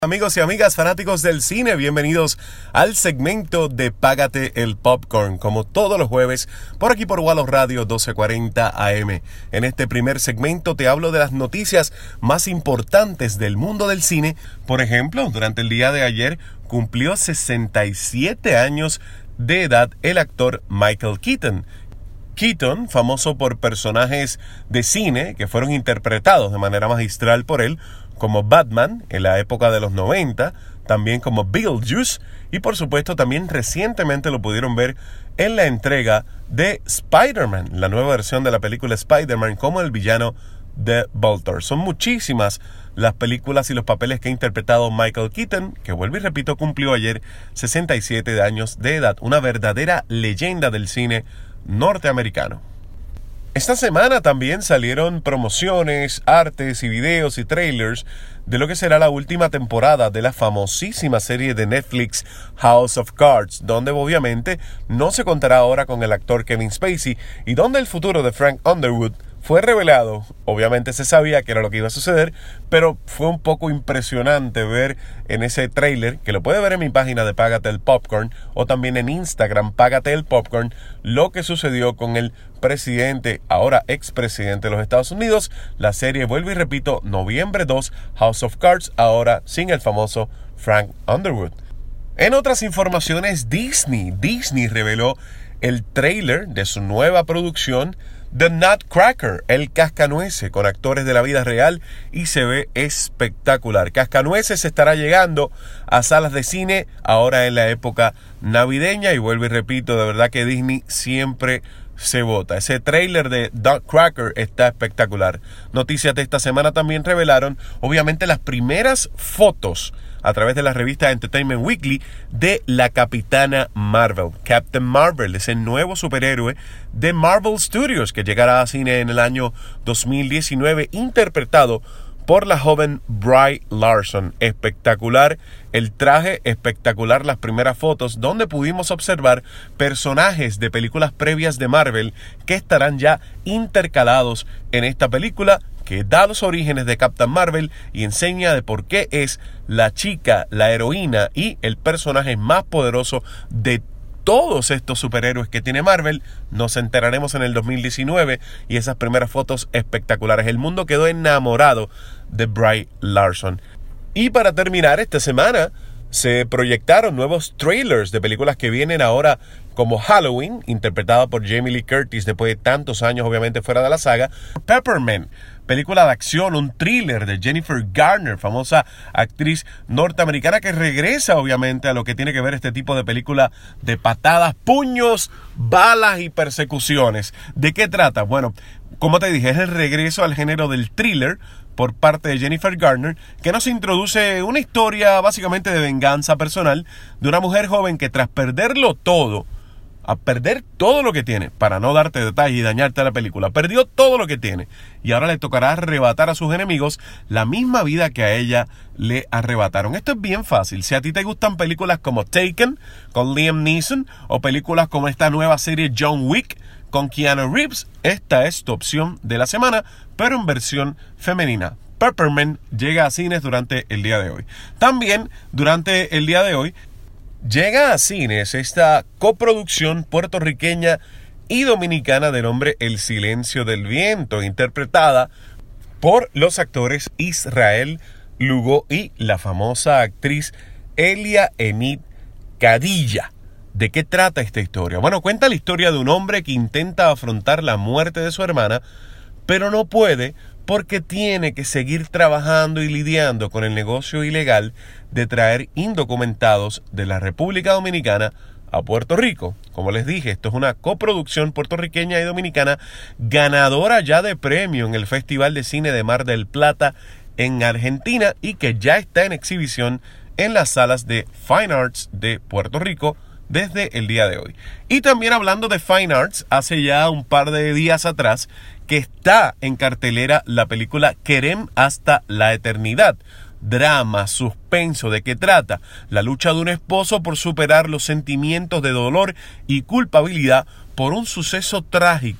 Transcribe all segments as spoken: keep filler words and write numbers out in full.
Amigos y amigas fanáticos del cine, bienvenidos al segmento de Págate el Popcorn, como todos los jueves, por aquí por Wallos Radio doce cuarenta A M. En este primer segmento te hablo de las noticias más importantes del mundo del cine. Por ejemplo, durante el día de ayer cumplió sesenta y siete años de edad el actor Michael Keaton. Keaton, famoso por personajes de cine que fueron interpretados de manera magistral por él, como Batman en la época de los noventa, también como Beetlejuice, y por supuesto también recientemente lo pudieron ver en la entrega de Spider-Man, la nueva versión de la película Spider-Man, como el villano de Voltor. Son muchísimas las películas y los papeles que ha interpretado Michael Keaton, que vuelvo y repito, cumplió ayer sesenta y siete años de edad, una verdadera leyenda del cine norteamericano. Esta semana también salieron promociones, artes y videos y trailers de lo que será la última temporada de la famosísima serie de Netflix House of Cards, donde obviamente no se contará ahora con el actor Kevin Spacey y donde el futuro de Frank Underwood fue revelado. Obviamente se sabía que era lo que iba a suceder, pero fue un poco impresionante ver en ese tráiler, que lo puede ver en mi página de Págate el Popcorn o también en Instagram, Págate el Popcorn, lo que sucedió con el presidente, ahora expresidente de los Estados Unidos. La serie, vuelvo y repito, noviembre dos, House of Cards, ahora sin el famoso Frank Underwood. En otras informaciones, Disney, Disney reveló el tráiler de su nueva producción The Nutcracker, el Cascanueces, con actores de la vida real, y se ve espectacular. Cascanueces estará llegando a salas de cine ahora en la época navideña, y vuelvo y repito, de verdad que Disney siempre se vota. Ese tráiler de Nutcracker está espectacular. Noticias de esta semana también revelaron, obviamente, las primeras fotos a través de la revista Entertainment Weekly de la Capitana Marvel. Captain Marvel es el nuevo superhéroe de Marvel Studios que llegará a cine en el año dos mil diecinueve, interpretado por la joven Brie Larson. Espectacular el traje, espectacular las primeras fotos, donde pudimos observar personajes de películas previas de Marvel que estarán ya intercalados en esta película, que da los orígenes de Captain Marvel y enseña de por qué es la chica, la heroína y el personaje más poderoso de todos estos superhéroes que tiene Marvel. Nos enteraremos en el dos mil diecinueve, y esas primeras fotos espectaculares. El mundo quedó enamorado de Brie Larson. Y para terminar, esta semana se proyectaron nuevos trailers de películas que vienen ahora, como Halloween, interpretada por Jamie Lee Curtis después de tantos años obviamente fuera de la saga. Peppermint, película de acción, un thriller de Jennifer Garner, famosa actriz norteamericana que regresa obviamente a lo que tiene que ver este tipo de película de patadas, puños, balas y persecuciones. ¿De qué trata? Bueno, como te dije, es el regreso al género del thriller por parte de Jennifer Garner, que nos introduce una historia básicamente de venganza personal de una mujer joven que, tras perderlo todo, a perder todo lo que tiene, para no darte detalles y dañarte la película, perdió todo lo que tiene y ahora le tocará arrebatar a sus enemigos la misma vida que a ella le arrebataron. Esto es bien fácil. Si a ti te gustan películas como Taken con Liam Neeson o películas como esta nueva serie John Wick con Keanu Reeves, esta es tu opción de la semana, pero en versión femenina. Peppermint llega a cines durante el día de hoy. También durante el día de hoy llega a cines esta coproducción puertorriqueña y dominicana de nombre El Silencio del Viento, interpretada por los actores Israel Lugo y la famosa actriz Elia Enid Cadilla. ¿De qué trata esta historia? Bueno, cuenta la historia de un hombre que intenta afrontar la muerte de su hermana, pero no puede porque tiene que seguir trabajando y lidiando con el negocio ilegal de traer indocumentados de la República Dominicana a Puerto Rico. Como les dije, esto es una coproducción puertorriqueña y dominicana, ganadora ya de premio en el Festival de Cine de Mar del Plata en Argentina, y que ya está en exhibición en las salas de Fine Arts de Puerto Rico desde el día de hoy. Y también hablando de Fine Arts, hace ya un par de días atrás que está en cartelera la película Querem hasta la eternidad. Drama, suspenso. ¿De qué trata? La lucha de un esposo por superar los sentimientos de dolor y culpabilidad por un suceso trágico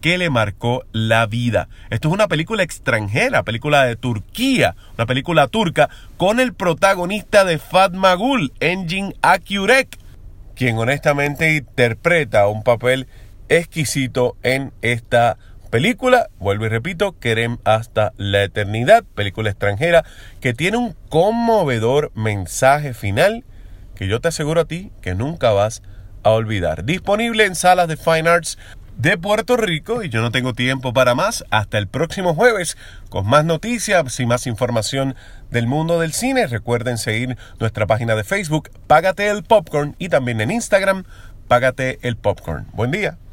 que le marcó la vida. Esto es una película extranjera, película de Turquía, una película turca con el protagonista de Fatma Gul, Engin Akyurek, quien honestamente interpreta un papel exquisito en esta película. Vuelvo y repito, Kerem hasta la eternidad, película extranjera que tiene un conmovedor mensaje final que yo te aseguro a ti que nunca vas a olvidar. Disponible en salas de Fine Arts de Puerto Rico, y yo no tengo tiempo para más. Hasta el próximo jueves con más noticias y más información del mundo del cine. Recuerden seguir nuestra página de Facebook, Págate el Popcorn, y también en Instagram, Págate el Popcorn. Buen día.